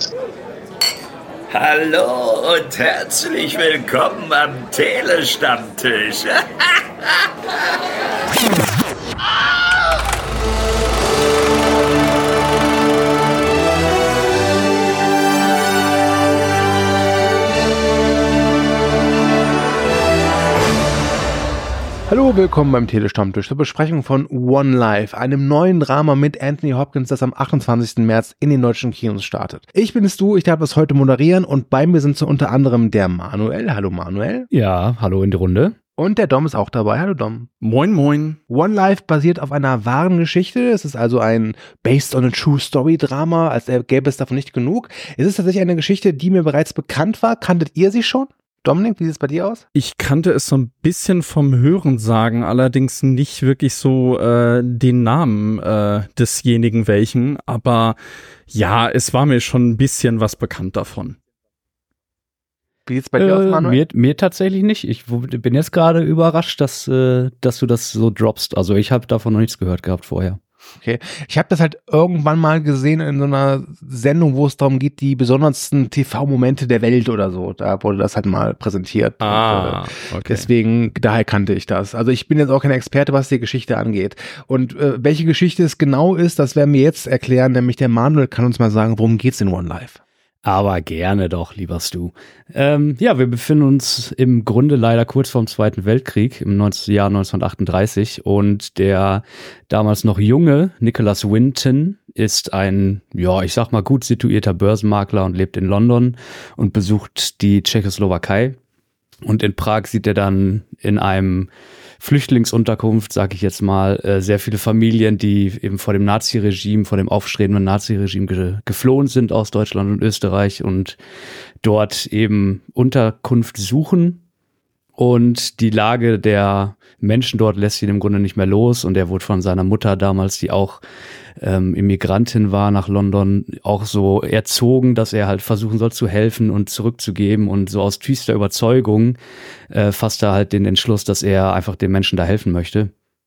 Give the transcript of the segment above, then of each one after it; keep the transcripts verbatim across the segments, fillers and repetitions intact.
Hallo und herzlich willkommen am Telestammtisch. Hallo, willkommen beim Telestammtisch zur Besprechung von One Life, einem neuen Drama mit Anthony Hopkins, das am achtundzwanzigsten März in den deutschen Kinos startet. Ich bin es du, ich darf es heute moderieren und bei mir sind so unter anderem der Manuel. Hallo Manuel. Ja, hallo in die Runde. Und der Dom ist auch dabei. Hallo Dom. Moin, moin. One Life basiert auf einer wahren Geschichte. Es ist also ein Based on a True Story Drama, als gäbe es davon nicht genug. Es ist tatsächlich eine Geschichte, die mir bereits bekannt war. Kanntet ihr sie schon? Dominik, wie sieht es bei dir aus? Ich kannte es so ein bisschen vom Hörensagen, allerdings nicht wirklich so äh, den Namen äh, desjenigen welchen, aber ja, es war mir schon ein bisschen was bekannt davon. Wie sieht es bei dir aus, Äh, Manuel? mir, mir tatsächlich nicht. Ich w- bin jetzt gerade überrascht, dass, äh, dass du das so droppst. Also ich habe davon noch nichts gehört gehabt vorher. Okay. Ich habe das halt irgendwann mal gesehen in so einer Sendung, wo es darum geht, die besondersten T V-Momente der Welt oder so. Da wurde das halt mal präsentiert. Ah, Und, äh, okay. Deswegen, daher kannte ich das. Also ich bin jetzt auch kein Experte, was die Geschichte angeht. Und äh, welche Geschichte es genau ist, das werden wir jetzt erklären. Nämlich der Manuel kann uns mal sagen, worum geht's in One Life? Aber gerne doch, lieber Stu. Ähm, ja, wir befinden uns im Grunde leider kurz vorm Zweiten Weltkrieg im neunzehnten Jahr neunzehnhundertachtunddreißig und der damals noch junge Nicholas Winton ist ein, ja, ich sag mal gut situierter Börsenmakler und lebt in London und besucht die Tschechoslowakei. Und in Prag sieht er dann in einem Flüchtlingsunterkunft, sag ich jetzt mal, äh, sehr viele Familien, die eben vor dem Naziregime, vor dem aufstrebenden Naziregime ge- geflohen sind aus Deutschland und Österreich und dort eben Unterkunft suchen. Und die Lage der Menschen dort lässt ihn im Grunde nicht mehr los. Und er wurde von seiner Mutter damals, die auch ähm, Immigrantin war, nach London, auch so erzogen, dass er halt versuchen soll zu helfen und zurückzugeben. Und so aus tiefster Überzeugung äh, fasst er halt den Entschluss, dass er einfach den Menschen da helfen möchte.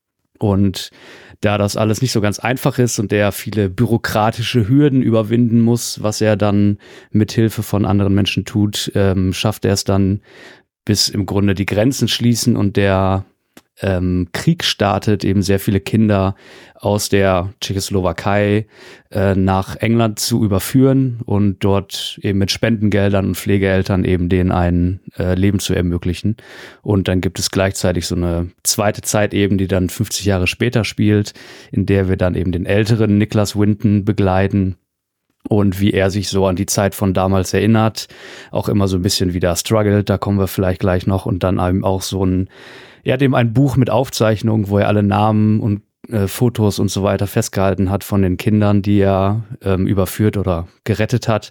Und da das alles nicht so ganz einfach ist und er viele bürokratische Hürden überwinden muss, was er dann mit Hilfe von anderen Menschen tut, ähm, schafft er es dann, bis im Grunde die Grenzen schließen und der ähm, Krieg startet, eben sehr viele Kinder aus der Tschechoslowakei äh, nach England zu überführen und dort eben mit Spendengeldern und Pflegeeltern eben denen ein äh, Leben zu ermöglichen. Und dann gibt es gleichzeitig so eine zweite Zeit eben, die dann fünfzig Jahre später spielt, in der wir dann eben den älteren Nicholas Winton begleiten. Und wie er sich so an die Zeit von damals erinnert, auch immer so ein bisschen wieder struggelt, da kommen wir vielleicht gleich noch. Und dann eben auch so ein, er hat eben ein Buch mit Aufzeichnungen, wo er alle Namen und äh, Fotos und so weiter festgehalten hat von den Kindern, die er ähm, überführt oder gerettet hat.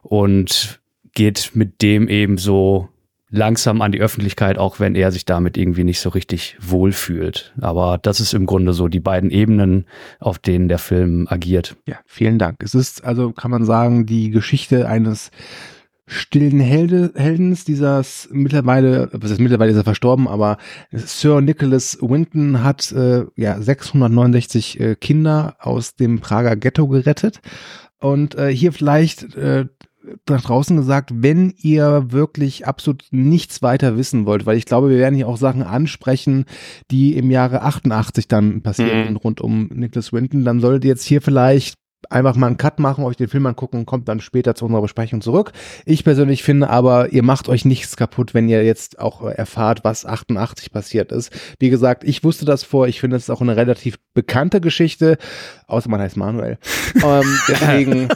Und geht mit dem eben so langsam an die Öffentlichkeit, auch wenn er sich damit irgendwie nicht so richtig wohlfühlt. Aber das ist im Grunde so die beiden Ebenen, auf denen der Film agiert. Ja, vielen Dank. Es ist also, kann man sagen, die Geschichte eines stillen Helde, Heldens, dieses mittlerweile, was ist mittlerweile ist er verstorben, aber Sir Nicholas Winton hat äh, ja sechshundertneunundsechzig äh, Kinder aus dem Prager Ghetto gerettet. Und äh, hier vielleicht äh, nach draußen gesagt, wenn ihr wirklich absolut nichts weiter wissen wollt, weil ich glaube, wir werden hier auch Sachen ansprechen, die im Jahre achtundachtzig dann passieren, mhm. rund um Nicholas Winton, dann solltet ihr jetzt hier vielleicht einfach mal einen Cut machen, euch den Film angucken und kommt dann später zu unserer Besprechung zurück. Ich persönlich finde aber, ihr macht euch nichts kaputt, wenn ihr jetzt auch erfahrt, was achtundachtzig passiert ist. Wie gesagt, ich wusste das vor, ich finde, es ist auch eine relativ bekannte Geschichte, außer man heißt Manuel. ähm, deswegen...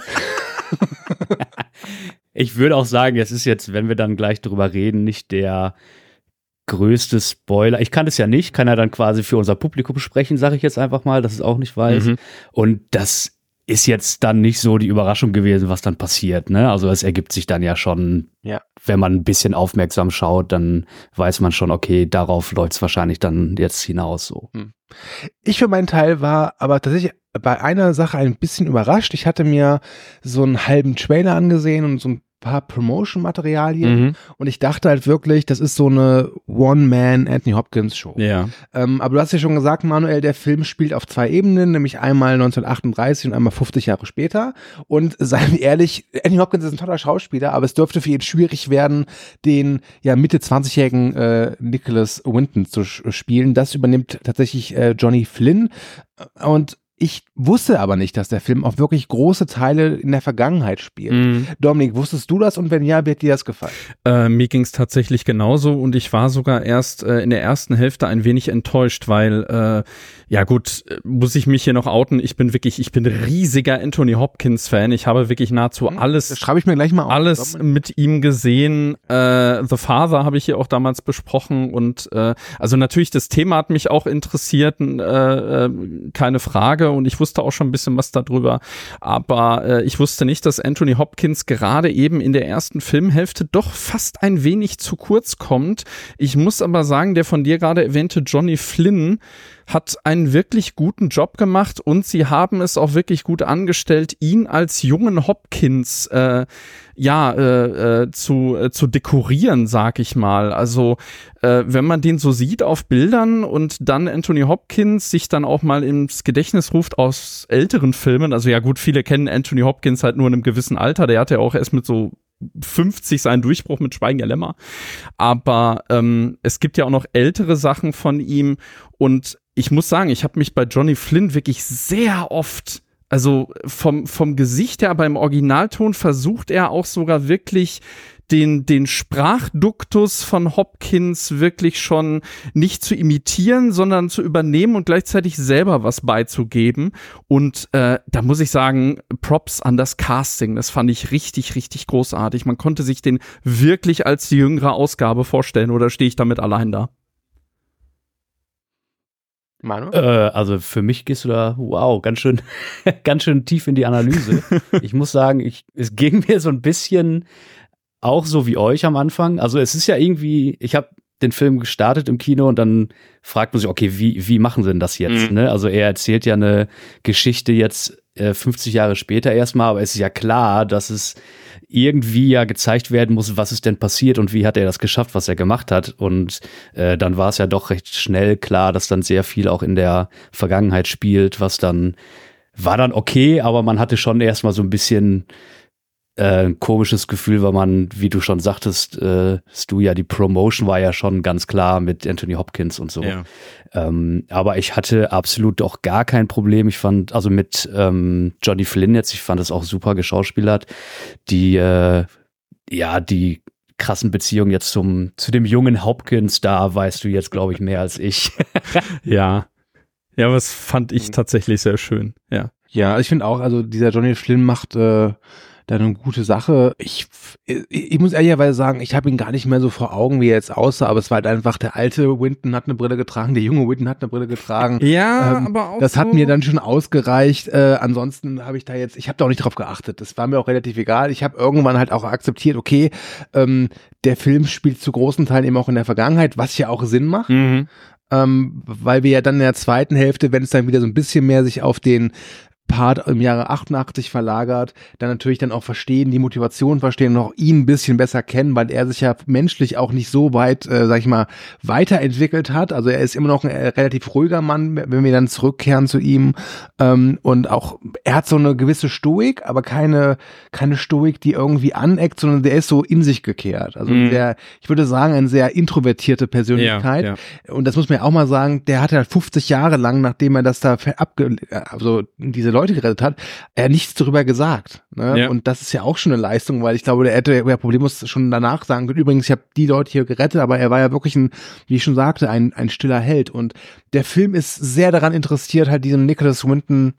Ich würde auch sagen, es ist jetzt, wenn wir dann gleich drüber reden, nicht der größte Spoiler. Ich kann es ja nicht, kann er dann quasi für unser Publikum sprechen, sage ich jetzt einfach mal, dass es auch nicht weiß. Mhm. Und das ist jetzt dann nicht so die Überraschung gewesen, was dann passiert, ne? Also es ergibt sich dann ja schon, ja. Wenn man ein bisschen aufmerksam schaut, dann weiß man schon, okay, darauf läuft es wahrscheinlich dann jetzt hinaus so. Ich für meinen Teil war aber tatsächlich bei einer Sache ein bisschen überrascht. Ich hatte mir so einen halben Trailer angesehen und so ein paar Promotion-Materialien Mhm. und ich dachte halt wirklich, das ist so eine One-Man-Anthony-Hopkins-Show. Ja. Ähm, aber du hast ja schon gesagt, Manuel, der Film spielt auf zwei Ebenen, nämlich einmal neunzehnhundertachtunddreißig und einmal fünfzig Jahre später. Und seien wir ehrlich, Anthony Hopkins ist ein toller Schauspieler, aber es dürfte für ihn schwierig werden, den ja Mitte zwanzigjährigen äh, Nicholas Winton zu sch- spielen. Das übernimmt tatsächlich äh, Johnny Flynn. Und ich wusste aber nicht, dass der Film auch wirklich große Teile in der Vergangenheit spielt. Mhm. Dominik, wusstest du das und wenn ja, wie hat dir das gefallen? Äh, mir ging es tatsächlich genauso und ich war sogar erst äh, in der ersten Hälfte ein wenig enttäuscht, weil, äh, ja gut, äh, muss ich mich hier noch outen, ich bin wirklich, ich bin riesiger Anthony Hopkins-Fan, ich habe wirklich nahezu alles, Das schreibe ich mir gleich mal auf. alles mit ihm gesehen. Äh, The Father habe ich hier auch damals besprochen und äh, also natürlich, das Thema hat mich auch interessiert, äh, äh, keine Frage und ich wusste auch schon ein bisschen was darüber, aber äh, ich wusste nicht, dass Anthony Hopkins gerade eben in der ersten Filmhälfte doch fast ein wenig zu kurz kommt. Ich muss aber sagen, der von dir gerade erwähnte Johnny Flynn hat einen wirklich guten Job gemacht und sie haben es auch wirklich gut angestellt, ihn als jungen Hopkins äh, ja äh, äh, zu äh, zu dekorieren, sag ich mal. Also äh, wenn man den so sieht auf Bildern und dann Anthony Hopkins sich dann auch mal ins Gedächtnis ruft aus älteren Filmen, also ja gut, viele kennen Anthony Hopkins halt nur in einem gewissen Alter, der hatte ja auch erst mit so fünfzig seinen Durchbruch mit Schweigen der Lämmer. Aber ähm, es gibt ja auch noch ältere Sachen von ihm und ich muss sagen, ich habe mich bei Johnny Flynn wirklich sehr oft, also vom, vom Gesicht her, beim Originalton versucht er auch sogar wirklich den, den Sprachduktus von Hopkins wirklich schon nicht zu imitieren, sondern zu übernehmen und gleichzeitig selber was beizugeben. Und äh, da muss ich sagen, Props an das Casting, das fand ich richtig, richtig großartig. Man konnte sich den wirklich als die jüngere Ausgabe vorstellen, oder stehe ich damit allein da? Manu? Äh, also für mich gehst du da, wow, ganz schön, ganz schön tief in die Analyse. Ich muss sagen, ich, es ging mir so ein bisschen auch so wie euch am Anfang. Also es ist ja irgendwie, ich habe den Film gestartet im Kino und dann fragt man sich, okay, wie, wie machen sie denn das jetzt? Mhm. Ne? Also er erzählt ja eine Geschichte jetzt äh, fünfzig Jahre später erstmal, aber es ist ja klar, dass es irgendwie ja gezeigt werden muss, was ist denn passiert und wie hat er das geschafft, was er gemacht hat. Und äh, dann war es ja doch recht schnell klar, dass dann sehr viel auch in der Vergangenheit spielt, was dann, war dann okay, aber man hatte schon erstmal so ein bisschen äh, ein komisches Gefühl, weil man, wie du schon sagtest, äh, Stu, ja, die Promotion war ja schon ganz klar mit Anthony Hopkins und so. Ja. Ähm, aber ich hatte absolut auch gar kein Problem. Ich fand, also mit ähm, Johnny Flynn jetzt, ich fand es auch super geschauspielert. Die, äh, ja, die krassen Beziehungen jetzt zum, zu dem jungen Hopkins, da weißt du jetzt, glaube ich, mehr als ich. Ja. Ja, aber das fand ich tatsächlich sehr schön, ja. Ja, ich finde auch, also dieser Johnny Flynn macht äh, da eine gute Sache. Ich, ich, ich muss ehrlicherweise sagen, ich habe ihn gar nicht mehr so vor Augen, wie er jetzt aussah, aber es war halt einfach, der alte Winton hat eine Brille getragen, der junge Winton hat eine Brille getragen. Ja, Ähm, aber auch Das hat so mir dann schon ausgereicht. Äh, ansonsten habe ich da jetzt, ich habe da auch nicht drauf geachtet. Das war mir auch relativ egal. Ich habe irgendwann halt auch akzeptiert, okay, ähm, der Film spielt zu großen Teilen eben auch in der Vergangenheit, was ja auch Sinn macht. Mhm. Ähm, weil wir ja dann in der zweiten Hälfte, wenn es dann wieder so ein bisschen mehr sich auf den Part im Jahre achtundachtzig verlagert, dann natürlich dann auch verstehen, die Motivation verstehen und auch ihn ein bisschen besser kennen, weil er sich ja menschlich auch nicht so weit, äh, sag ich mal, weiterentwickelt hat. Also er ist immer noch ein äh, relativ ruhiger Mann, wenn wir dann zurückkehren zu ihm. Ähm, und auch, er hat so eine gewisse Stoik, aber keine, keine Stoik, die irgendwie aneckt, sondern der ist so in sich gekehrt. Also Mhm. sehr, ich würde sagen, eine sehr introvertierte Persönlichkeit. Ja, ja. Und das muss man ja auch mal sagen, der hat halt fünfzig Jahre lang, nachdem er das da ver- abge, also diese Leute gerettet hat, er nichts darüber gesagt. Ne? Ja. Und das ist ja auch schon eine Leistung, weil ich glaube, der hätte ja problemlos schon danach sagen können, übrigens, ich habe die Leute hier gerettet, aber er war ja wirklich ein, wie ich schon sagte, ein, ein stiller Held. Und der Film ist sehr daran interessiert, halt diesem Nicholas Winton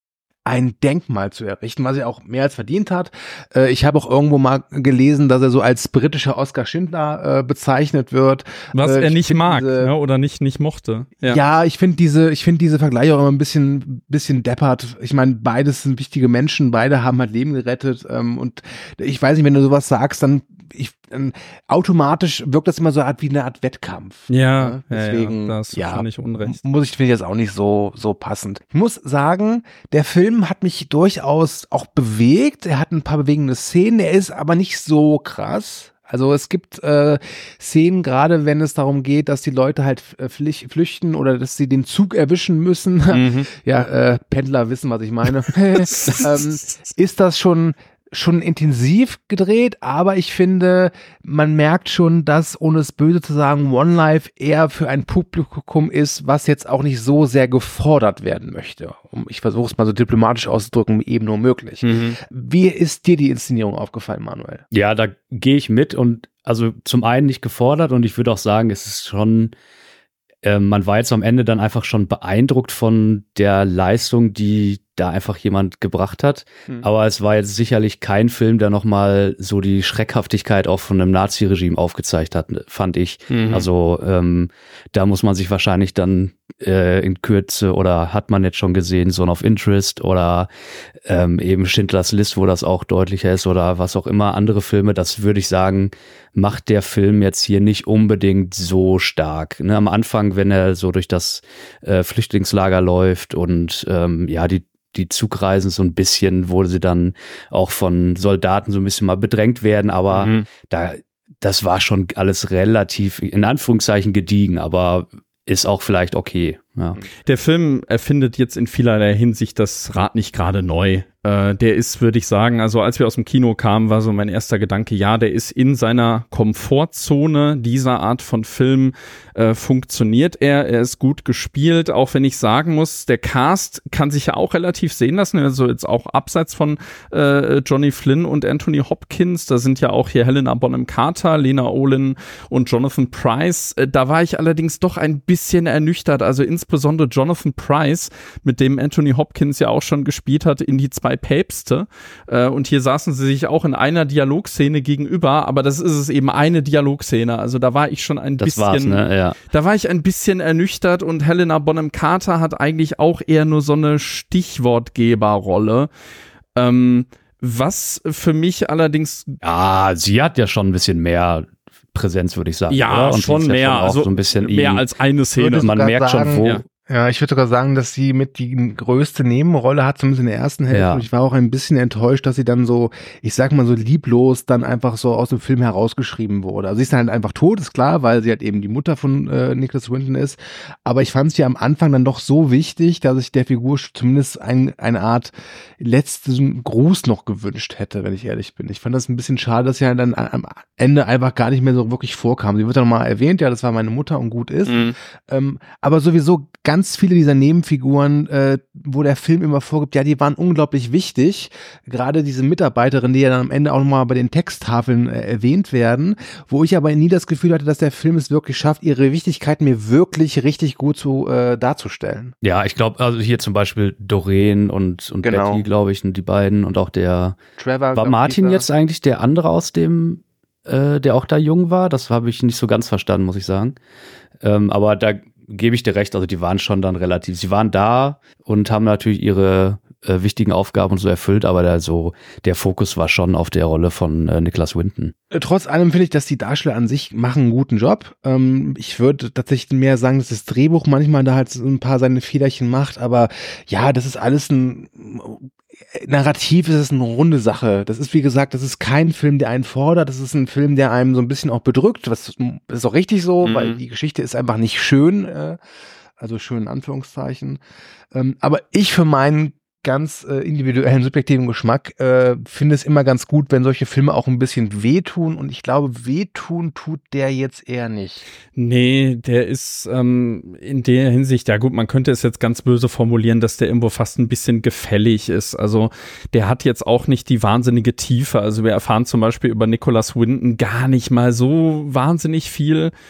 ein Denkmal zu errichten, was er auch mehr als verdient hat. Äh, ich habe auch irgendwo mal gelesen, dass er so als britischer Oskar Schindler äh, bezeichnet wird. Was Äh, er ich nicht find mag, diese, ne, oder nicht, nicht mochte. Ja, ich finde diese, ich finde diese Vergleiche auch immer ein bisschen, bisschen deppert. Ich meine, beides sind wichtige Menschen, beide haben halt Leben gerettet. Ähm, und ich weiß nicht, wenn du sowas sagst, dann ich, ähm, automatisch wirkt das immer so Art wie eine Art Wettkampf. Ja, ne? Deswegen, ja, ja, das ist ja, nicht unrecht. muss ich, finde ich jetzt auch nicht so, so passend. Ich muss sagen, der Film hat mich durchaus auch bewegt. Er hat ein paar bewegende Szenen, er ist aber nicht so krass. Also es gibt äh, Szenen, gerade wenn es darum geht, dass die Leute halt flüch- flüchten oder dass sie den Zug erwischen müssen. Mhm. Ja, äh, Pendler wissen, was ich meine. ähm, ist das schon schon intensiv gedreht, aber ich finde, man merkt schon, dass, ohne es böse zu sagen, One Life eher für ein Publikum ist, was jetzt auch nicht so sehr gefordert werden möchte. Ich versuche es mal so diplomatisch auszudrücken, eben nur möglich. Mhm. Wie ist dir die Inszenierung aufgefallen, Manuel? Ja, da gehe ich mit und also zum einen nicht gefordert und ich würde auch sagen, es ist schon, äh, man war jetzt am Ende dann einfach schon beeindruckt von der Leistung, die da einfach jemand gebracht hat. Mhm. Aber es war jetzt sicherlich kein Film, der nochmal so die Schreckhaftigkeit auch von einem Nazi-Regime aufgezeigt hat, fand ich. Mhm. Also ähm, da muss man sich wahrscheinlich dann äh, in Kürze, oder hat man jetzt schon gesehen, Zone of Interest oder ähm, eben Schindlers List, wo das auch deutlicher ist, oder was auch immer, andere Filme, das würde ich sagen, macht der Film jetzt hier nicht unbedingt so stark. Ne, am Anfang, wenn er so durch das äh, Flüchtlingslager läuft und ähm, ja, die die Zugreisen so ein bisschen, wo sie dann auch von Soldaten so ein bisschen mal bedrängt werden, aber mhm. da, das war schon alles relativ, in Anführungszeichen, gediegen, aber ist auch vielleicht okay. Ja. Der Film erfindet jetzt in vielerlei Hinsicht das Rad nicht gerade neu. Äh, der ist, würde ich sagen, also als wir aus dem Kino kamen, war so mein erster Gedanke, ja, der ist in seiner Komfortzone dieser Art von Film, äh, funktioniert er, er ist gut gespielt, auch wenn ich sagen muss, der Cast kann sich ja auch relativ sehen lassen, also jetzt auch abseits von äh, Johnny Flynn und Anthony Hopkins, da sind ja auch hier Helena Bonham Carter, Lena Olin und Jonathan Pryce, äh, da war ich allerdings doch ein bisschen ernüchtert, also insbesondere Jonathan Pryce, mit dem Anthony Hopkins ja auch schon gespielt hat in Die zwei Päpste, äh, und hier saßen sie sich auch in einer Dialogszene gegenüber, aber das ist es eben, eine Dialogszene, also da war ich schon ein das bisschen, war's, ne? Ja. Da war ich ein bisschen ernüchtert und Helena Bonham Carter hat eigentlich auch eher nur so eine Stichwortgeberrolle, ähm, was für mich allerdings... Ja, sie hat ja schon ein bisschen mehr Präsenz, würde ich sagen. Ja, und schon mehr, ja schon also so ein bisschen mehr ihm, als eine Szene. Man merkt sagen, schon, wo... Ja. Ja, ich würde sogar sagen, dass sie mit die größte Nebenrolle hat, zumindest in der ersten Hälfte. Ja. Und ich war auch ein bisschen enttäuscht, dass sie dann so, ich sag mal so lieblos, dann einfach so aus dem Film herausgeschrieben wurde. Also sie ist dann halt einfach tot, ist klar, weil sie halt eben die Mutter von äh, Nicholas Winton ist. Aber ich fand sie am Anfang dann doch so wichtig, dass ich der Figur zumindest ein, eine Art letzten Gruß noch gewünscht hätte, wenn ich ehrlich bin. Ich fand das ein bisschen schade, dass sie halt dann am Ende einfach gar nicht mehr so wirklich vorkam. Sie wird dann mal erwähnt, ja, das war meine Mutter und gut ist. Mhm. Ähm, aber sowieso ganz viele dieser Nebenfiguren, äh, wo der Film immer vorgibt, ja, die waren unglaublich wichtig. Gerade diese Mitarbeiterin, die ja dann am Ende auch nochmal bei den Texttafeln äh, erwähnt werden, wo ich aber nie das Gefühl hatte, dass der Film es wirklich schafft, ihre Wichtigkeit mir wirklich richtig gut zu äh, darzustellen. Ja, ich glaube, also hier zum Beispiel Doreen und, und genau. Betty, glaube ich, die beiden und auch der Trevor. War Martin jetzt eigentlich der andere aus dem, äh, der auch da jung war? Das habe ich nicht so ganz verstanden, muss ich sagen. Ähm, aber da gebe ich dir recht, also die waren schon dann relativ, sie waren da und haben natürlich ihre äh, wichtigen Aufgaben und so erfüllt, aber der, so, der Fokus war schon auf der Rolle von äh, Nicholas Winton. Trotz allem finde ich, dass die Darsteller an sich machen einen guten Job. Ähm, ich würde tatsächlich mehr sagen, dass das Drehbuch manchmal da halt so ein paar seine Fehlerchen macht, aber ja, das ist alles ein narrativ, ist es eine runde Sache. Das ist, wie gesagt, das ist kein Film, der einen fordert, das ist ein Film, der einem so ein bisschen auch bedrückt, was ist auch richtig so, mhm. weil die Geschichte ist einfach nicht schön, äh, also schön in Anführungszeichen. Ähm, aber ich für meinen ganz äh, individuellen, subjektiven Geschmack äh, finde es immer ganz gut, wenn solche Filme auch ein bisschen wehtun, und ich glaube, wehtun tut der jetzt eher nicht. Nee, der ist ähm, in der Hinsicht, ja gut, man könnte es jetzt ganz böse formulieren, dass der irgendwo fast ein bisschen gefällig ist. Also der hat jetzt auch nicht die wahnsinnige Tiefe. Also wir erfahren zum Beispiel über Nicholas Winton gar nicht mal so wahnsinnig viel.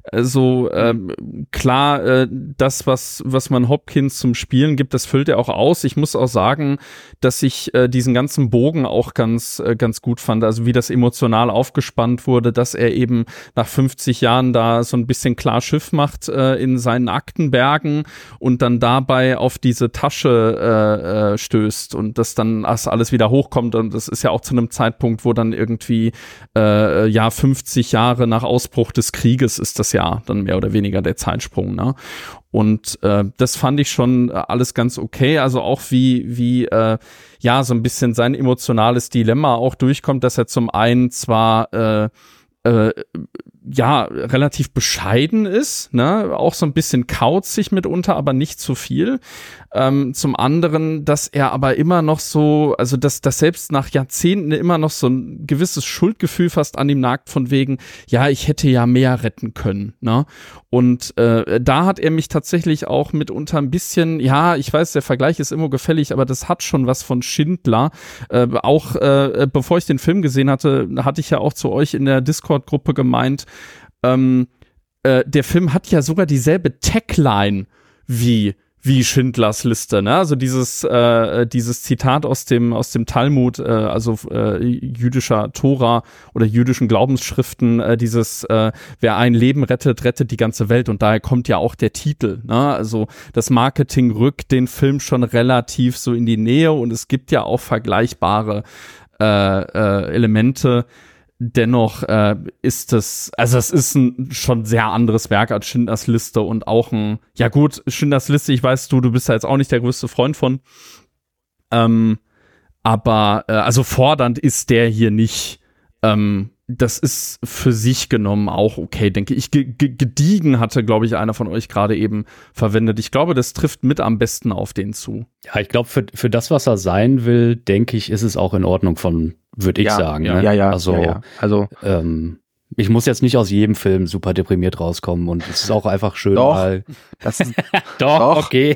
Also ähm, klar, äh, das, was, was man Hopkins zum Spielen gibt, das füllt er auch aus. Ich muss auch sagen, dass ich äh, diesen ganzen Bogen auch ganz, äh, ganz gut fand. Also wie das emotional aufgespannt wurde, dass er eben nach fünfzig Jahren da so ein bisschen klar Schiff macht äh, in seinen Aktenbergen und dann dabei auf diese Tasche äh, äh, stößt und das dann das alles wieder hochkommt. Und das ist ja auch zu einem Zeitpunkt, wo dann irgendwie äh, ja fünfzig Jahre nach Ausbruch des Krieges ist das ja dann mehr oder weniger der Zeitsprung, ne? Und äh, das fand ich schon äh, alles ganz okay. Also auch wie, wie äh, ja, so ein bisschen sein emotionales Dilemma auch durchkommt, dass er zum einen zwar äh, äh, ja, relativ bescheiden ist, ne, auch so ein bisschen kauzig mitunter, aber nicht zu viel. Ähm, zum anderen, dass er aber immer noch so, also dass, dass selbst nach Jahrzehnten immer noch so ein gewisses Schuldgefühl fast an ihm nagt von wegen, ja, ich hätte ja mehr retten können, ne? Und äh, da hat er mich tatsächlich auch mitunter ein bisschen, ja, ich weiß, der Vergleich ist immer gefällig, aber das hat schon was von Schindler. Äh, auch äh, bevor ich den Film gesehen hatte, hatte ich ja auch zu euch in der Discord-Gruppe gemeint, ähm, äh, der Film hat ja sogar dieselbe Tagline wie wie Schindlers Liste, ne? Also dieses äh, dieses Zitat aus dem aus dem Talmud, äh, also äh, jüdischer Tora oder jüdischen Glaubensschriften, äh, dieses äh, wer ein Leben rettet, rettet die ganze Welt, und daher kommt ja auch der Titel, ne? Also das Marketing rückt den Film schon relativ so in die Nähe und es gibt ja auch vergleichbare äh, äh, Elemente. Dennoch äh, ist es, also es ist ein schon sehr anderes Werk als Schindlers Liste und auch ein, ja gut, Schindlers Liste, ich weiß, du, du bist ja jetzt auch nicht der größte Freund von, ähm, aber äh, also fordernd ist der hier nicht. Ähm, das ist für sich genommen auch okay, denke ich. G- g- gediegen hatte, glaube ich, einer von euch gerade eben verwendet. Ich glaube, das trifft mit am besten auf den zu. Ja, ich glaube, für, für das, was er sein will, denke ich, ist es auch in Ordnung von, würde ich ja, sagen. Ja, ne? ja, ja. Also, ja, ja. also ähm, ich muss jetzt nicht aus jedem Film super deprimiert rauskommen und es ist auch einfach schön, Doch, mal. das ist, Doch, Doch. okay.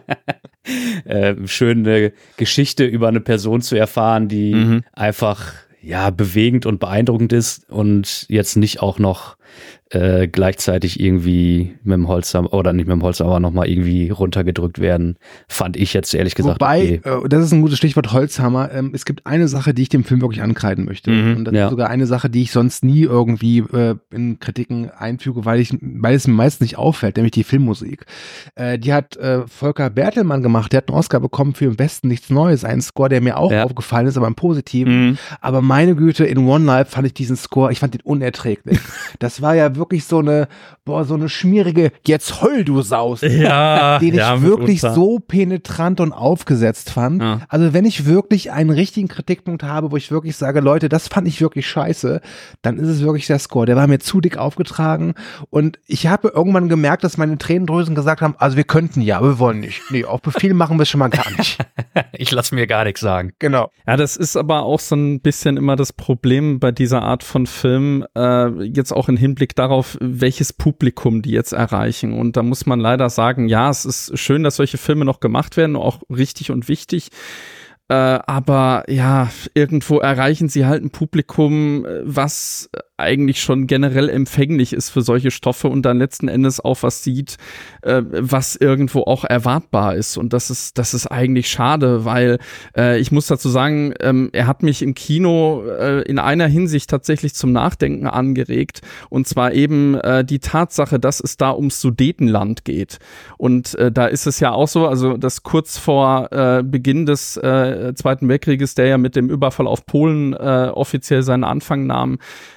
äh, schön eine Geschichte über eine Person zu erfahren, die Mhm. einfach ja bewegend und beeindruckend ist und jetzt nicht auch noch äh, gleichzeitig irgendwie mit dem Holzhammer oder nicht mit dem Holzhammer nochmal irgendwie runtergedrückt werden, fand ich jetzt ehrlich gesagt Wobei, okay. äh, das ist ein gutes Stichwort, Holzhammer. Ähm, es gibt eine Sache, die ich dem Film wirklich ankreiden möchte. Mhm, und das ja. ist sogar eine Sache, die ich sonst nie irgendwie äh, in Kritiken einfüge, weil ich, weil es mir meist nicht auffällt, nämlich die Filmmusik. Äh, die hat äh, Volker Bertelmann gemacht, der hat einen Oscar bekommen für Im Besten nichts Neues, einen Score, der mir auch Ja. aufgefallen ist, aber im Positiven. Mhm. Aber meine Güte, in One Life fand ich diesen Score, ich fand den unerträglich. Das war ja wirklich so eine, boah, so eine schmierige, jetzt heul du Saus. Ja, Den ich ja, wirklich mitunter. so penetrant und aufgesetzt fand. Ja. Also wenn ich wirklich einen richtigen Kritikpunkt habe, wo ich wirklich sage, Leute, das fand ich wirklich scheiße, dann ist es wirklich der Score. Der war mir zu dick aufgetragen und ich habe irgendwann gemerkt, dass meine Tränendrüsen gesagt haben, also wir könnten ja, aber wir wollen nicht. Nee, auf Befehl machen wir es schon mal gar nicht. Ich lasse mir gar nichts sagen. Genau. Ja, das ist aber auch so ein bisschen immer das Problem bei dieser Art von Film, äh, jetzt auch im Hinblick darauf, welches Publikum die jetzt erreichen. Und da muss man leider sagen, ja, es ist schön, dass solche Filme noch gemacht werden, auch richtig und wichtig. Äh, aber ja, irgendwo erreichen sie halt ein Publikum, was eigentlich schon generell empfänglich ist für solche Stoffe und dann letzten Endes auch was sieht, äh, was irgendwo auch erwartbar ist. Und das ist, das ist eigentlich schade, weil äh, ich muss dazu sagen, ähm, er hat mich im Kino äh, in einer Hinsicht tatsächlich zum Nachdenken angeregt. Und zwar eben äh, die Tatsache, dass es da ums Sudetenland geht. Und äh, da ist es ja auch so, also dass kurz vor äh, Beginn des äh, Zweiten Weltkrieges, der ja mit dem Überfall auf Polen äh, offiziell seinen Anfang nahm,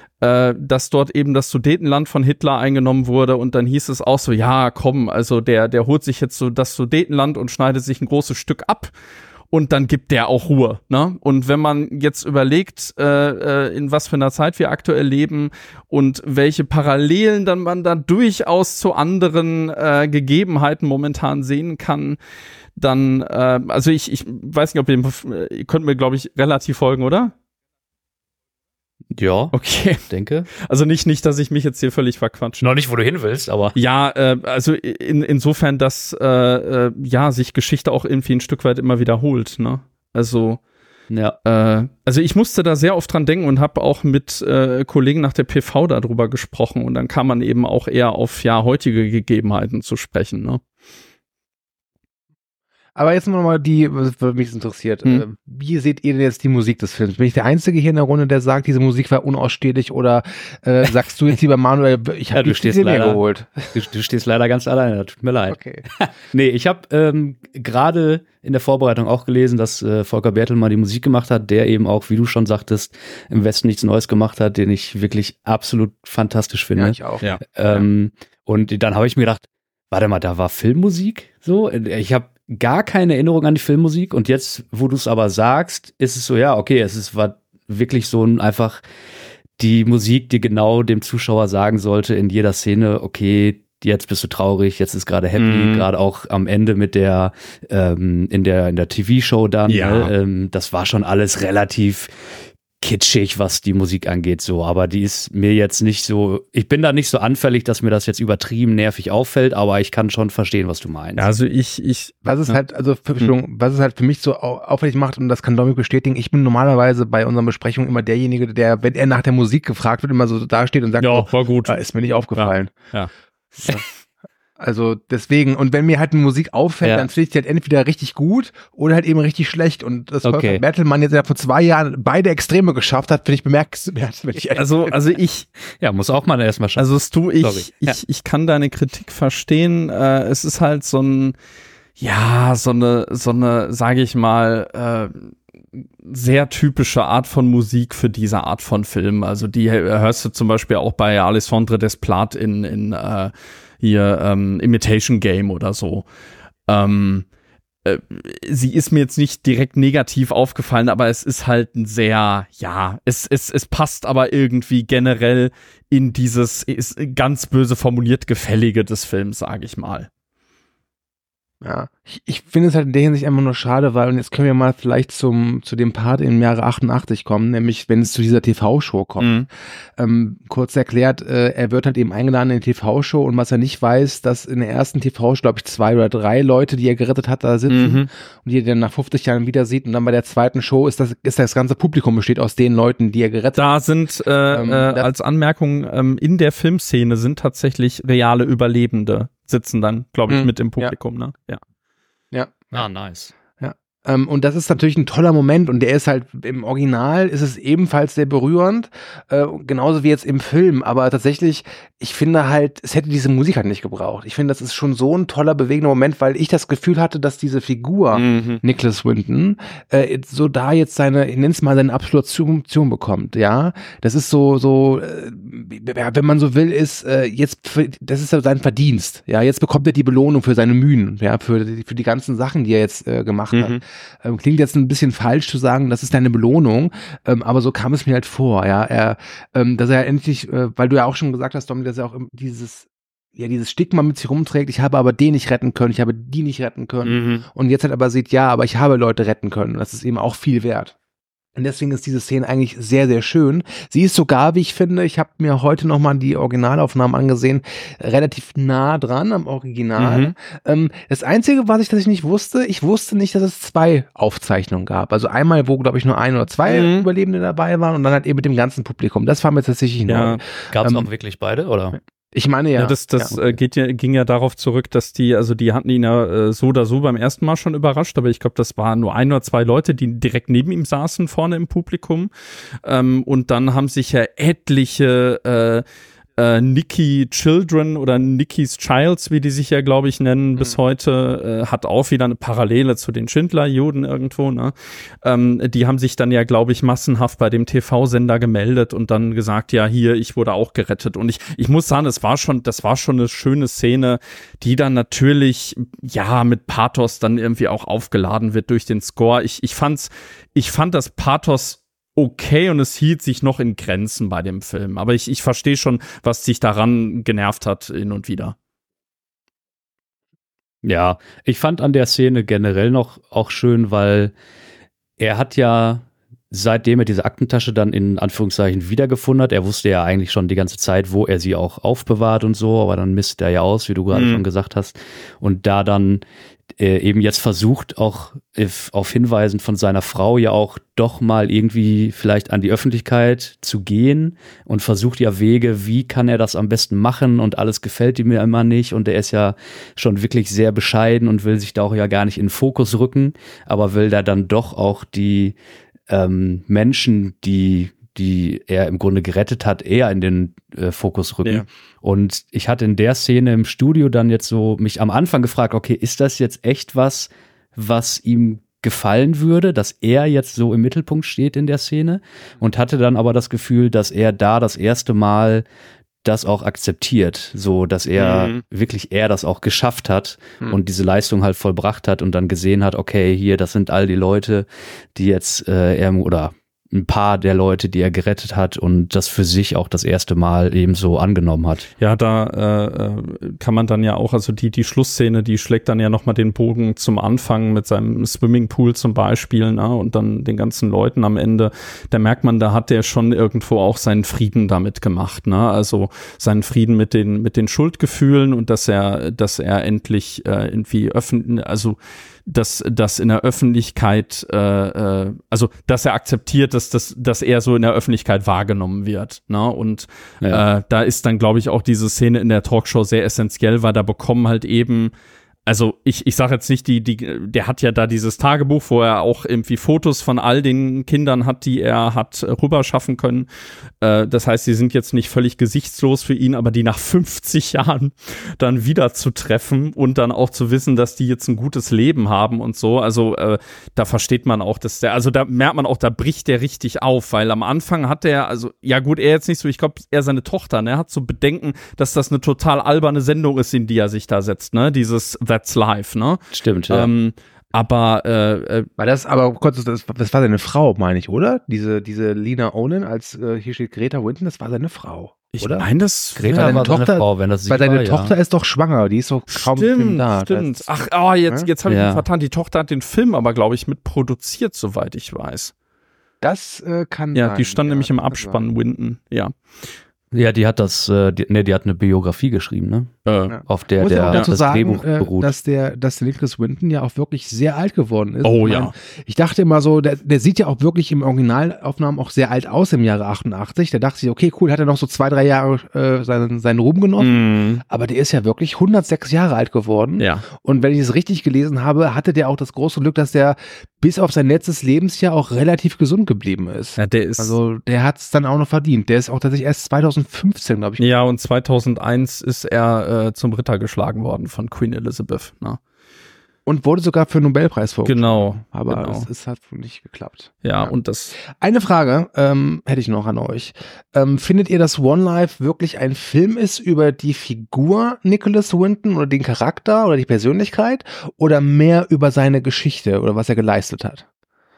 dass dort eben das Sudetenland von Hitler eingenommen wurde und dann hieß es auch so, ja komm, also der, der holt sich jetzt so das Sudetenland und schneidet sich ein großes Stück ab und dann gibt der auch Ruhe, ne? Und wenn man jetzt überlegt, äh, in was für einer Zeit wir aktuell leben und welche Parallelen dann man da durchaus zu anderen äh, Gegebenheiten momentan sehen kann, dann, äh, also ich, ich weiß nicht, ob ihr, ihr könnt mir, glaube ich, relativ folgen, oder? Ja, Okay. denke. Also nicht, nicht, dass ich mich jetzt hier völlig verquatsche. Noch nicht, wo du hin willst, aber Ja, äh, also in, insofern, dass äh, äh, ja sich Geschichte auch irgendwie ein Stück weit immer wiederholt, ne? Also Ja. Äh, also ich musste da sehr oft dran denken und habe auch mit äh, Kollegen nach der P V darüber gesprochen und dann kam man eben auch eher auf ja heutige Gegebenheiten zu sprechen, ne? Aber jetzt nochmal die, was mich interessiert. Hm. Wie seht ihr denn jetzt die Musik des Films? Bin ich der Einzige hier in der Runde, der sagt, diese Musik war unausstehlich, oder äh, sagst du jetzt lieber Manuel, ich habe Ja, du die stehst C D mir leider- geholt? Du, du stehst leider ganz alleine, tut mir leid. Okay. Nee, ich habe ähm, gerade in der Vorbereitung auch gelesen, dass äh, Volker Bertelmann die Musik gemacht hat, der eben auch, wie du schon sagtest, im Westen nichts Neues gemacht hat, den ich wirklich absolut fantastisch finde. Ja, ich auch. Ja. Ähm, und dann habe ich mir gedacht, warte mal, da war Filmmusik so? Ich habe gar keine Erinnerung an die Filmmusik und jetzt, wo du es aber sagst, ist es so, ja, okay, es ist, war wirklich so ein einfach die Musik, die genau dem Zuschauer sagen sollte in jeder Szene, okay, jetzt bist du traurig, jetzt ist gerade happy, Mhm. gerade auch am Ende mit der, ähm, in der, in der T V-Show dann, Ja. ne, ähm, das war schon alles relativ kitschig, was die Musik angeht, so, aber die ist mir jetzt nicht so, ich bin da nicht so anfällig, dass mir das jetzt übertrieben nervig auffällt, aber ich kann schon verstehen, was du meinst. Ja, also ich, ich, Was es Ja. halt, also für, Entschuldigung, was es halt für mich so au- auffällig macht, und das kann Dominik bestätigen, ich bin normalerweise bei unseren Besprechungen immer derjenige, der, wenn er nach der Musik gefragt wird, immer so dasteht und sagt, oh, war gut. ah, ist mir nicht aufgefallen. Ja. Also deswegen, und wenn mir halt eine Musik auffällt, Ja. dann finde ich die halt entweder richtig gut oder halt eben richtig schlecht. Und das Okay. Volker Bertelmann jetzt ja vor zwei Jahren beide Extreme geschafft hat, finde ich bemerkenswert. Wenn ich ehrlich Also, bin. also ich, Ja, muss auch mal erstmal schauen. Also Stu, ich, Sorry. ich, Ja. ich kann deine Kritik verstehen. Äh, es ist halt so ein, ja, so eine, so eine, sage ich mal, äh, sehr typische Art von Musik für diese Art von Film. Also die hörst du zum Beispiel auch bei Alessandre Desplat in, in äh, hier ähm, Imitation Game oder so. Ähm, äh, sie ist mir jetzt nicht direkt negativ aufgefallen, aber es ist halt ein sehr, ja, es, es, es passt aber irgendwie generell in dieses, ist ganz böse formuliert, Gefällige des Films, sage ich mal. Ja, ich, ich finde es halt in der Hinsicht einfach nur schade, weil, und jetzt können wir mal vielleicht zum, zu dem Part im Jahre achtundachtzig kommen, nämlich wenn es zu dieser T V-Show kommt. Mhm. Ähm, kurz erklärt, äh, er wird halt eben eingeladen in die T V-Show, und was er nicht weiß, dass in der ersten T V-Show, glaube ich, zwei oder drei Leute, die er gerettet hat, da sitzen Mhm. und die er dann nach fünfzig Jahren wieder sieht, und dann bei der zweiten Show ist das, ist das ganze Publikum besteht aus den Leuten, die er gerettet hat. Da sind äh, Ähm, äh, das- als Anmerkung ähm, in der Filmszene sind tatsächlich reale Überlebende sitzen dann, glaube ich, Mhm. mit im Publikum, ne? Ja. Ja. Ah, nice. Ähm, und das ist natürlich ein toller Moment, und der ist halt im Original ist es ebenfalls sehr berührend, äh, genauso wie jetzt im Film, aber tatsächlich, ich finde halt, es hätte diese Musik halt nicht gebraucht. Ich finde, das ist schon so ein toller, bewegender Moment, weil ich das Gefühl hatte, dass diese Figur, Mhm. Nicholas Winton, äh, so da jetzt seine, ich nenne es mal, seine Absolution bekommt, ja. Das ist so, so, äh, wenn man so will, ist äh, jetzt, für, das ist ja sein Verdienst, ja. Jetzt bekommt er die Belohnung für seine Mühen, ja, für die, für die ganzen Sachen, die er jetzt äh, gemacht Mhm. hat. Ähm, klingt jetzt ein bisschen falsch zu sagen, das ist deine Belohnung, ähm, aber so kam es mir halt vor, ja. Er, ähm, dass er endlich, äh, weil du ja auch schon gesagt hast, Dominik, dass er auch im- dieses ja, dieses Stigma mit sich rumträgt, ich habe aber den nicht retten können, ich habe die nicht retten können. Mhm. Und jetzt halt aber sieht, ja, aber ich habe Leute retten können. Und das ist eben auch viel wert. Und deswegen ist diese Szene eigentlich sehr, sehr schön. Sie ist sogar, wie ich finde, ich habe mir heute nochmal die Originalaufnahmen angesehen, relativ nah dran am Original. Mhm. Ähm, das Einzige, was ich, das ich nicht wusste, ich wusste nicht, dass es zwei Aufzeichnungen gab. Also einmal, wo, glaube ich, nur ein oder zwei Mhm. Überlebende dabei waren, und dann halt eben mit dem ganzen Publikum. Das war mir tatsächlich Ja. neu. Gab es Ähm, auch wirklich beide, oder? Ich meine ja. Ja, das, das ja. äh, geht ja, ging ja darauf zurück, dass die, also die hatten ihn ja äh, so oder so beim ersten Mal schon überrascht, aber ich glaube, das waren nur ein oder zwei Leute, die direkt neben ihm saßen, vorne im Publikum. Ähm, und dann haben sich ja etliche äh, äh, Nikki Children oder Nikki's Childs, wie die sich ja, glaube ich, nennen, bis heute, äh, hat auch wieder eine Parallele zu den Schindler-Juden irgendwo, ne? Ähm, die haben sich dann ja, glaube ich, massenhaft bei dem T V-Sender gemeldet und dann gesagt, ja, hier, ich wurde auch gerettet. Und ich, ich muss sagen, es war schon, das war schon eine schöne Szene, die dann natürlich, ja, mit Pathos dann irgendwie auch aufgeladen wird durch den Score. Ich, ich fand's, ich fand das Pathos okay, und es hielt sich noch in Grenzen bei dem Film. Aber ich, ich verstehe schon, was sich daran genervt hat hin und wieder. Ja, ich fand an der Szene generell noch auch schön, weil er hat ja seitdem er diese Aktentasche dann in Anführungszeichen wiedergefunden hat, er wusste ja eigentlich schon die ganze Zeit, wo er sie auch aufbewahrt und so, aber dann misst er ja aus, wie du gerade mhm. schon gesagt hast. Und da dann äh, eben jetzt versucht, auch if, auf Hinweisen von seiner Frau ja auch doch mal irgendwie vielleicht an die Öffentlichkeit zu gehen und versucht ja Wege, wie kann er das am besten machen und alles gefällt ihm ja immer nicht und er ist ja schon wirklich sehr bescheiden und will sich da auch ja gar nicht in den Fokus rücken, aber will da dann doch auch die ähm, Menschen, die die er im Grunde gerettet hat, eher in den äh, Fokus rücken. Ja. Und ich hatte in der Szene im Studio dann jetzt so mich am Anfang gefragt, okay, ist das jetzt echt was, was ihm gefallen würde, dass er jetzt so im Mittelpunkt steht in der Szene? Und hatte dann aber das Gefühl, dass er da das erste Mal das auch akzeptiert, so dass er mhm. wirklich er das auch geschafft hat mhm. und diese Leistung halt vollbracht hat und dann gesehen hat, okay, hier, das sind all die Leute, die jetzt äh, er oder ein paar der Leute, die er gerettet hat und das für sich auch das erste Mal eben so angenommen hat. Ja, da äh, kann man dann ja auch, also die die Schlussszene, die schlägt dann ja nochmal den Bogen zum Anfang mit seinem Swimmingpool zum Beispiel, ne, und dann den ganzen Leuten am Ende, da merkt man, da hat er schon irgendwo auch seinen Frieden damit gemacht, ne, also seinen Frieden mit den mit den Schuldgefühlen und dass er dass er endlich äh, irgendwie öffentlich, also dass das in der Öffentlichkeit, äh, äh, also dass er akzeptiert, dass, dass, dass er so in der Öffentlichkeit wahrgenommen wird. Ne? Und ja. äh, da ist dann, glaube ich, auch diese Szene in der Talkshow sehr essentiell, weil da bekommen halt eben, also ich, ich sage jetzt nicht, die, die, der hat ja da dieses Tagebuch, wo er auch irgendwie Fotos von all den Kindern hat, die er hat rüber schaffen können. Äh, das heißt, sie sind jetzt nicht völlig gesichtslos für ihn, aber die nach fünfzig Jahren dann wieder zu treffen und dann auch zu wissen, dass die jetzt ein gutes Leben haben und so. Also äh, da versteht man auch, dass der, also da merkt man auch, da bricht der richtig auf, weil am Anfang hat der, also ja gut, er jetzt nicht so, ich glaube, er seine Tochter, ne, hat so Bedenken, dass das eine total alberne Sendung ist, in die er sich da setzt, ne, dieses That's Life, ne? Stimmt, ja. Ähm, aber äh, äh, war das, aber kurz, das, das war seine Frau, meine ich, oder? Diese, diese Lina Onen, als äh, hier steht Greta Winton, das war seine Frau, ich oder? meine, das Greta war seine Tochter, Frau, wenn das sie weil seine war, Tochter ja. ist doch schwanger, die ist doch kaum stimmt, da. Stimmt, das, ach, oh, jetzt, jetzt habe ich ja. mich vertan. Die Tochter hat den Film aber, glaube ich, mitproduziert, soweit ich weiß. Das äh, kann Ja, sein, die stand ja, nämlich im Abspann, Winton, ja. Ja, die hat das, äh, die, ne, die hat eine Biografie geschrieben, ne? Äh, Ja. Auf der Muss ich der auch dazu das sagen, Drehbuch äh, beruht. dass der, dass der Nicholas Winton ja auch wirklich sehr alt geworden ist. Oh ich ja. mein, ich dachte immer so, der, der sieht ja auch wirklich im Originalaufnahmen auch sehr alt aus im Jahre achtundachtzig. Da dachte ich, okay, cool, hat er noch so zwei, drei Jahre äh, seinen, seinen Ruhm genossen. mm, Aber der ist ja wirklich hundertsechs Jahre alt geworden. ja. Und wenn ich es richtig gelesen habe, hatte der auch das große Glück, dass der bis auf sein letztes Lebensjahr auch relativ gesund geblieben ist. Ja, der ist. Also der hat es dann auch noch verdient. Der ist auch tatsächlich erst zweitausendfünfzehn, glaube ich. Ja, und zweitausendeins ist er äh, zum Ritter geschlagen worden von Queen Elizabeth. Ne? Und wurde sogar für einen Nobelpreis vorgeschlagen. Genau. Aber genau. es, es hat wohl nicht geklappt. Ja, Ja. und das. Eine Frage ähm, hätte ich noch an euch. Ähm, findet ihr, dass One Life wirklich ein Film ist über die Figur Nicholas Winton oder den Charakter oder die Persönlichkeit oder mehr über seine Geschichte oder was er geleistet hat?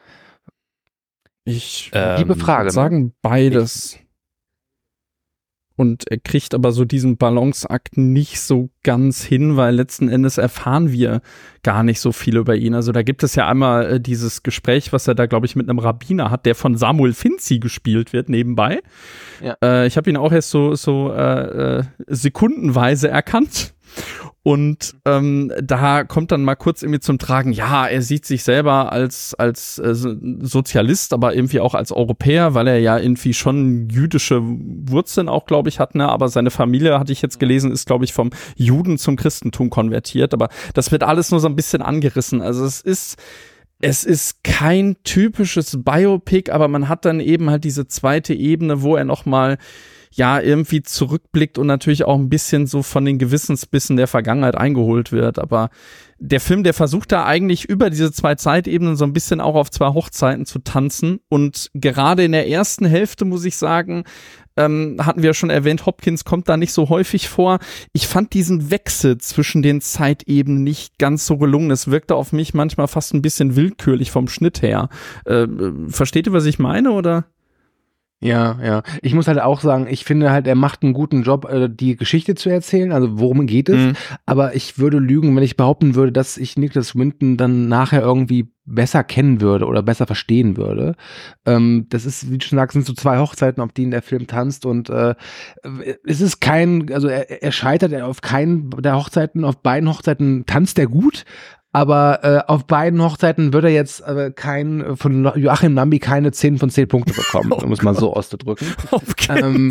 Ich Ähm, Liebe Frage. würde sagen beides. Und er kriegt aber so diesen Balanceakt nicht so ganz hin, weil letzten Endes erfahren wir gar nicht so viel über ihn. Also da gibt es ja einmal äh, dieses Gespräch, was er da, glaube ich, mit einem Rabbiner hat, der von Samuel Finzi gespielt wird nebenbei. Ja. Äh, ich habe ihn auch erst so, so äh, äh, sekundenweise erkannt. Und ähm, da kommt dann mal kurz irgendwie zum Tragen, ja, er sieht sich selber als als äh, Sozialist, aber irgendwie auch als Europäer, weil er ja irgendwie schon jüdische Wurzeln auch, glaube ich, hat, ne? Aber seine Familie, hatte ich jetzt gelesen, ist, glaube ich, vom Juden zum Christentum konvertiert. Aber das wird alles nur so ein bisschen angerissen. Also es ist Es ist kein typisches Biopic, aber man hat dann eben halt diese zweite Ebene, wo er noch mal ja irgendwie zurückblickt und natürlich auch ein bisschen so von den Gewissensbissen der Vergangenheit eingeholt wird. Aber der Film, der versucht da eigentlich über diese zwei Zeitebenen so ein bisschen auch auf zwei Hochzeiten zu tanzen. Und gerade in der ersten Hälfte, muss ich sagen, ähm, hatten wir ja schon erwähnt, Hopkins kommt da nicht so häufig vor. Ich fand diesen Wechsel zwischen den Zeitebenen nicht ganz so gelungen. Es wirkte auf mich manchmal fast ein bisschen willkürlich vom Schnitt her. Äh, versteht ihr, was ich meine, oder? Ja, ja. Ich muss halt auch sagen, ich finde halt, er macht einen guten Job, äh, die Geschichte zu erzählen, also worum geht es. Mhm. Aber ich würde lügen, wenn ich behaupten würde, dass ich Nicholas Winton dann nachher irgendwie besser kennen würde oder besser verstehen würde. Ähm, das ist, wie du schon sagst, sind so zwei Hochzeiten, auf denen der Film tanzt und äh, es ist kein, also er, er scheitert auf keinen der Hochzeiten, auf beiden Hochzeiten tanzt er gut. Aber äh, auf beiden Hochzeiten wird er jetzt äh, kein, von Joachim Lambi keine zehn von zehn Punkte bekommen, oh um es mal so auszudrücken. Ähm,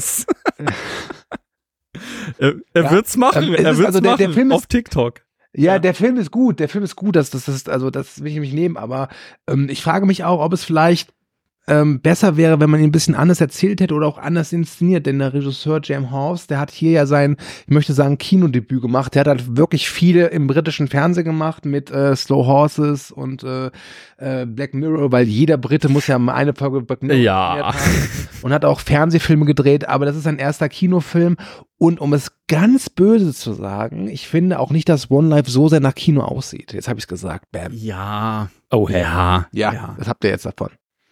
er er ja, wird's machen, ähm, er wird's also der, der Film ist, auf TikTok. Ja, ja, der Film ist gut, der Film ist gut, das, das ist, also das will ich nicht nehmen, aber ähm, ich frage mich auch, ob es vielleicht Ähm, besser wäre, wenn man ihn ein bisschen anders erzählt hätte oder auch anders inszeniert, denn der Regisseur James Hawes, der hat hier ja sein, ich möchte sagen, Kinodebüt gemacht. Der hat halt wirklich viele im britischen Fernsehen gemacht mit äh, Slow Horses und äh, äh, Black Mirror, weil jeder Brite muss ja mal eine Folge Black Mirror ja. haben und hat auch Fernsehfilme gedreht, aber das ist sein erster Kinofilm und um es ganz böse zu sagen, ich finde auch nicht, dass One Life so sehr nach Kino aussieht. Jetzt habe ich es gesagt, bam. Ja. Oh, hey. ja. ja. Ja, das habt ihr jetzt davon.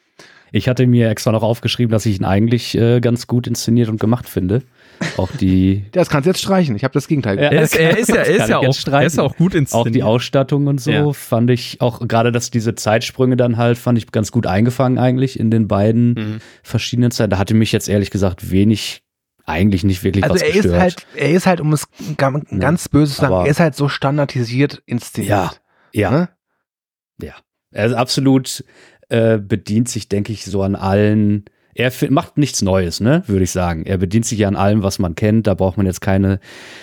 Ich hatte mir extra noch aufgeschrieben, dass ich ihn eigentlich äh, ganz gut inszeniert und gemacht finde. Auch die. Das kannst du jetzt streichen. Ich habe das Gegenteil gesagt. Er ist, er ist ja, er ist ja auch, er ist auch gut inszeniert. Auch die Ausstattung und so ja. fand ich auch gerade, dass diese Zeitsprünge dann halt fand ich ganz gut eingefangen eigentlich in den beiden mhm. verschiedenen Zeiten. Da hatte mich jetzt ehrlich gesagt wenig, eigentlich nicht wirklich also was er gestört. Ist halt, er ist halt, um es ganz böse zu sagen, er ist halt so standardisiert inszeniert. Ja, ja, ne? ja. Er ist absolut. Äh, bedient sich, denke ich, so an allen, er f- macht nichts Neues, ne, würde ich sagen. Er bedient sich ja an allem, was man kennt, da braucht man jetzt keine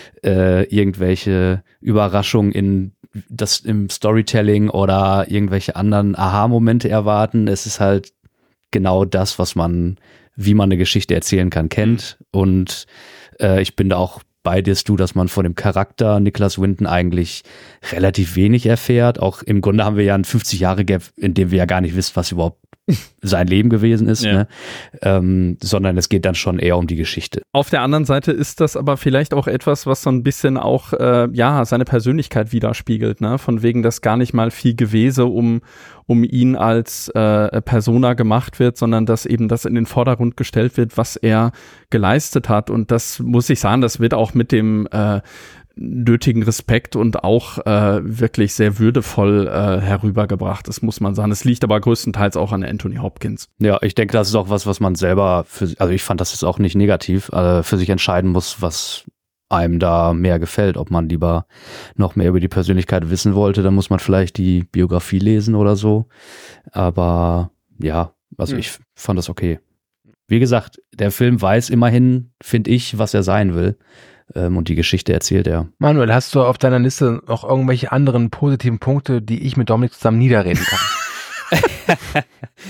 äh, irgendwelche Überraschungen in das im Storytelling oder irgendwelche anderen Aha-Momente erwarten. Es ist halt genau das, was man, wie man eine Geschichte erzählen kann, kennt und äh, ich bin da auch bei dir, du, dass man von dem Charakter Nicholas Winton eigentlich relativ wenig erfährt. Auch im Grunde haben wir ja einen fünfzig-Jahre-Gap, in dem wir ja gar nicht wissen, was überhaupt sein Leben gewesen ist, ja. ne? ähm, sondern es geht dann schon eher um die Geschichte. Auf der anderen Seite ist das aber vielleicht auch etwas, was so ein bisschen auch äh, ja seine Persönlichkeit widerspiegelt, ne? Von wegen, dass gar nicht mal viel Gewese um um ihn als äh, Persona gemacht wird, sondern dass eben das in den Vordergrund gestellt wird, was er geleistet hat. Und das muss ich sagen, das wird auch mit dem äh, nötigen Respekt und auch äh, wirklich sehr würdevoll äh, herübergebracht. Das muss man sagen. Es liegt aber größtenteils auch an Anthony Hopkins. Ja, ich denke, das ist auch was, was man selber, für, also ich fand das jetzt auch nicht negativ, äh, für sich entscheiden muss, was einem da mehr gefällt. Ob man lieber noch mehr über die Persönlichkeit wissen wollte, dann muss man vielleicht die Biografie lesen oder so. Aber ja, also hm. ich fand das okay. Wie gesagt, der Film weiß immerhin, finde ich, was er sein will. Und die Geschichte erzählt er. Manuel, hast du auf deiner Liste noch irgendwelche anderen positiven Punkte, die ich mit Dominik zusammen niederreden kann?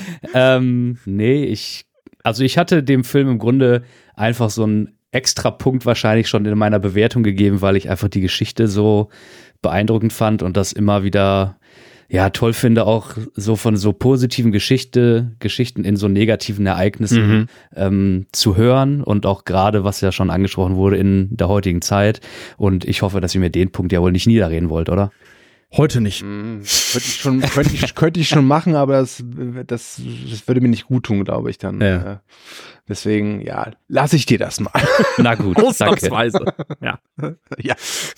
ähm, nee, ich, also ich hatte dem Film im Grunde einfach so einen extra Punkt wahrscheinlich schon in meiner Bewertung gegeben, weil ich einfach die Geschichte so beeindruckend fand und das immer wieder ja toll finde, auch so von so positiven Geschichte, Geschichten in so negativen Ereignissen mhm. ähm, zu hören und auch gerade, was ja schon angesprochen wurde, in der heutigen Zeit. Und ich hoffe, dass ihr mir den Punkt ja wohl nicht niederreden wollt, oder? Heute nicht. Mhm. Könnte ich schon, könnte ich, könnte ich schon machen, aber das, das, das würde mir nicht gut tun, glaube ich dann. Ja. Deswegen, ja, lasse ich dir das mal. Na gut, ausnahmsweise. Ja. ja.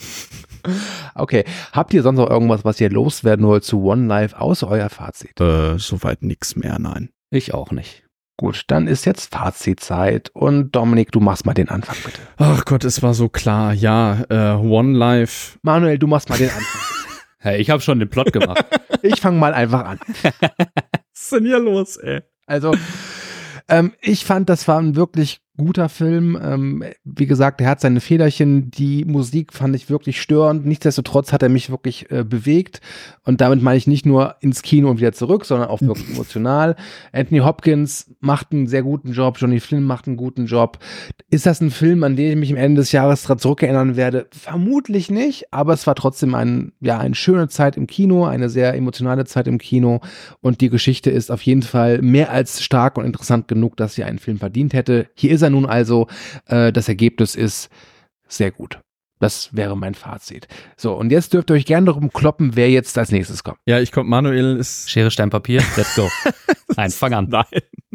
Okay, habt ihr sonst noch irgendwas, was ihr loswerden wollt zu One Life, außer euer Fazit? Äh, soweit nix mehr, nein. Ich auch nicht. Gut, dann ist jetzt Fazitzeit und Dominik, du machst mal den Anfang, bitte. Ach Gott, es war so klar, ja, äh, One Life. Manuel, du machst mal den Anfang. Hey, ich habe schon den Plot gemacht. Ich fange mal einfach an. Was ist denn hier los, ey? Also, ähm, ich fand, das war ein wirklich guter Film. Ähm, wie gesagt, er hat seine Fehlerchen. Die Musik fand ich wirklich störend. Nichtsdestotrotz hat er mich wirklich äh, bewegt. Und damit meine ich nicht nur ins Kino und wieder zurück, sondern auch wirklich emotional. Anthony Hopkins macht einen sehr guten Job. Johnny Flynn macht einen guten Job. Ist das ein Film, an den ich mich am Ende des Jahres dran zurückerinnern werde? Vermutlich nicht. Aber es war trotzdem ein, ja, eine schöne Zeit im Kino, eine sehr emotionale Zeit im Kino. Und die Geschichte ist auf jeden Fall mehr als stark und interessant genug, dass sie einen Film verdient hätte. Hier ist er nun also, äh, das Ergebnis ist sehr gut. Das wäre mein Fazit. So, und jetzt dürft ihr euch gerne darum kloppen, wer jetzt als nächstes kommt. Ja, ich komme, Manuel ist... Schere, Stein, Papier, let's go. Nein, fang an. Nein, nein.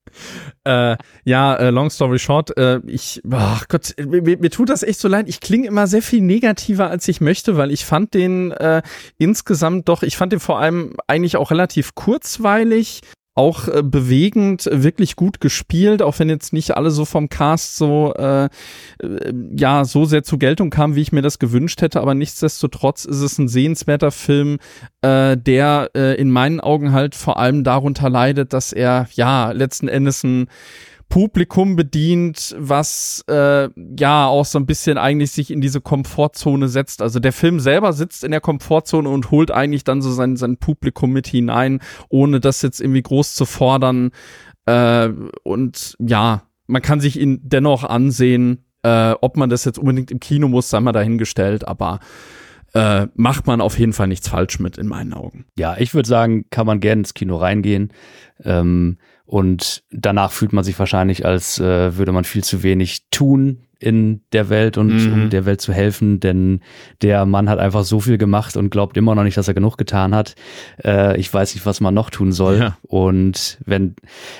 Äh, ja, äh, long story short, äh, ich, ach Gott, mir, mir tut das echt so leid. Ich klinge immer sehr viel negativer, als ich möchte, weil ich fand den äh, insgesamt doch, ich fand den vor allem eigentlich auch relativ kurzweilig, auch äh, bewegend, wirklich gut gespielt, auch wenn jetzt nicht alle so vom Cast so äh, äh, ja so sehr zur Geltung kamen, wie ich mir das gewünscht hätte, aber nichtsdestotrotz ist es ein sehenswerter Film, äh, der äh, in meinen Augen halt vor allem darunter leidet, dass er ja letzten Endes ein Publikum bedient, was äh, ja auch so ein bisschen eigentlich sich in diese Komfortzone setzt. Also der Film selber sitzt in der Komfortzone und holt eigentlich dann so sein, sein Publikum mit hinein, ohne das jetzt irgendwie groß zu fordern. Äh, und ja, man kann sich ihn dennoch ansehen. Äh, ob man das jetzt unbedingt im Kino muss, sei mal dahingestellt, aber äh, macht man auf jeden Fall nichts falsch mit, in meinen Augen. Ja, ich würde sagen, kann man gerne ins Kino reingehen. Ähm, und danach fühlt man sich wahrscheinlich, als äh, würde man viel zu wenig tun in der Welt und mhm. um der Welt zu helfen, denn der Mann hat einfach so viel gemacht und glaubt immer noch nicht, dass er genug getan hat. Äh, ich weiß nicht, was man noch tun soll. Ja. Und wenn,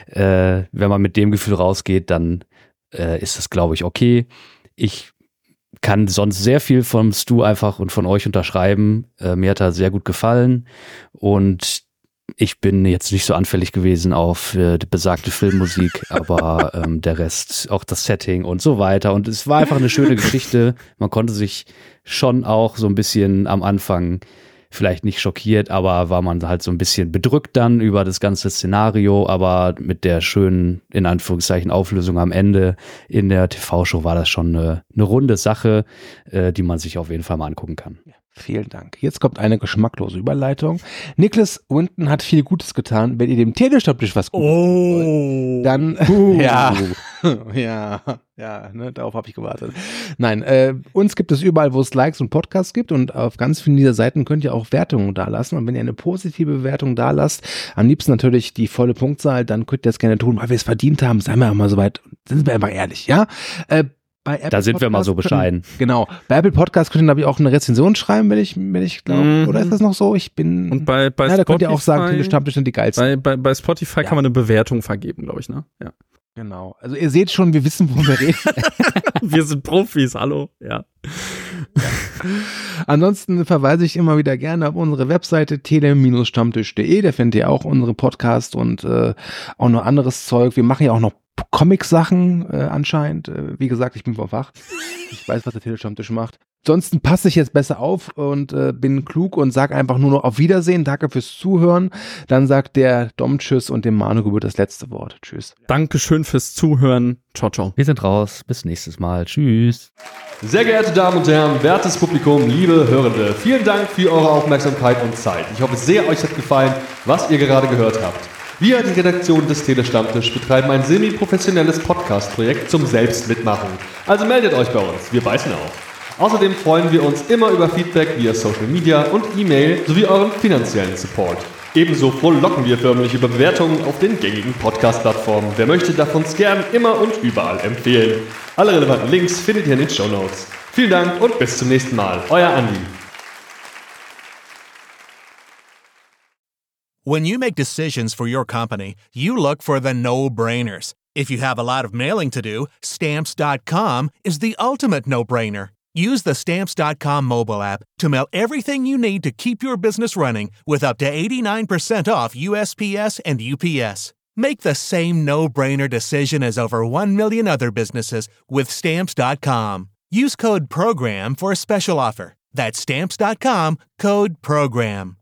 äh, wenn man mit dem Gefühl rausgeht, dann äh, ist das, glaube ich, okay. Ich kann sonst sehr viel vom Stu einfach und von euch unterschreiben. Äh, mir hat er sehr gut gefallen und ich bin jetzt nicht so anfällig gewesen auf äh, die besagte Filmmusik, aber ähm, der Rest, auch das Setting und so weiter. Und es war einfach eine schöne Geschichte. Man konnte sich schon auch so ein bisschen am Anfang vielleicht nicht schockiert, aber war man halt so ein bisschen bedrückt dann über das ganze Szenario, aber mit der schönen, in Anführungszeichen, Auflösung am Ende in der T V-Show war das schon eine, eine runde Sache, äh, die man sich auf jeden Fall mal angucken kann. Ja, vielen Dank. Jetzt kommt eine geschmacklose Überleitung. Nicholas Winton hat viel Gutes getan. Wenn ihr dem Telestammtisch was Gutes oh. wollt, dann uh. ja, ja, ja, ne, darauf habe ich gewartet. Nein, äh, uns gibt es überall, wo es Likes und Podcasts gibt und auf ganz vielen dieser Seiten könnt ihr auch Wertungen dalassen und wenn ihr eine positive Bewertung dalasst, am liebsten natürlich die volle Punktzahl, dann könnt ihr das gerne tun, weil wir es verdient haben, seien wir auch mal so weit, sind wir einfach ehrlich, ja? Äh, Bei Apple da sind Podcast wir mal so bescheiden. Können, genau. Bei Apple Podcast könnt ihr, glaube ich, auch eine Rezension schreiben, wenn ich, wenn ich glaube. Mhm. Oder ist das noch so? Ich bin. Und bei, bei ja, da Spotify, könnt ihr auch sagen, Telestammtisch sind die geilsten. Bei, bei, bei Spotify ja. kann man eine Bewertung vergeben, glaube ich, ne? Ja. Genau. Also ihr seht schon, wir wissen, worüber wir reden. Wir sind Profis, hallo. Ja. ja. Ansonsten verweise ich immer wieder gerne auf unsere Webseite tele Stammtisch punkt de. Da findet ihr auch unsere Podcasts und äh, auch noch anderes Zeug. Wir machen ja auch noch Comic-Sachen äh, anscheinend. Äh, wie gesagt, ich bin vom Fach. Ich weiß, was der Telestammtisch macht. Ansonsten passe ich jetzt besser auf und äh, bin klug und sage einfach nur noch auf Wiedersehen. Danke fürs Zuhören. Dann sagt der Dom Tschüss und dem Manu gebührt das letzte Wort. Tschüss. Dankeschön fürs Zuhören. Ciao, ciao. Wir sind raus. Bis nächstes Mal. Tschüss. Sehr geehrte Damen und Herren, wertes Publikum, liebe Hörende, vielen Dank für eure Aufmerksamkeit und Zeit. Ich hoffe sehr, euch hat gefallen, was ihr gerade gehört habt. Wir, die Redaktion des Telestammtisch, betreiben ein semi-professionelles Podcast-Projekt zum Selbstmitmachen. Also meldet euch bei uns, wir beißen auf. Außerdem freuen wir uns immer über Feedback via Social Media und E-Mail sowie euren finanziellen Support. Ebenso frohlocken wir förmlich über Bewertungen auf den gängigen Podcast-Plattformen. Wer möchte, darf uns gern immer und überall empfehlen. Alle relevanten Links findet ihr in den Shownotes. Vielen Dank und bis zum nächsten Mal. Euer Andi. When you make decisions for your company, you look for the no-brainers. If you have a lot of mailing to do, Stamps dot com is the ultimate no-brainer. Use the Stamps dot com mobile app to mail everything you need to keep your business running with up to eighty-nine percent off U S P S and U P S. Make the same no-brainer decision as over one million other businesses with Stamps dot com. Use code PROGRAM for a special offer. That's Stamps dot com, code PROGRAM.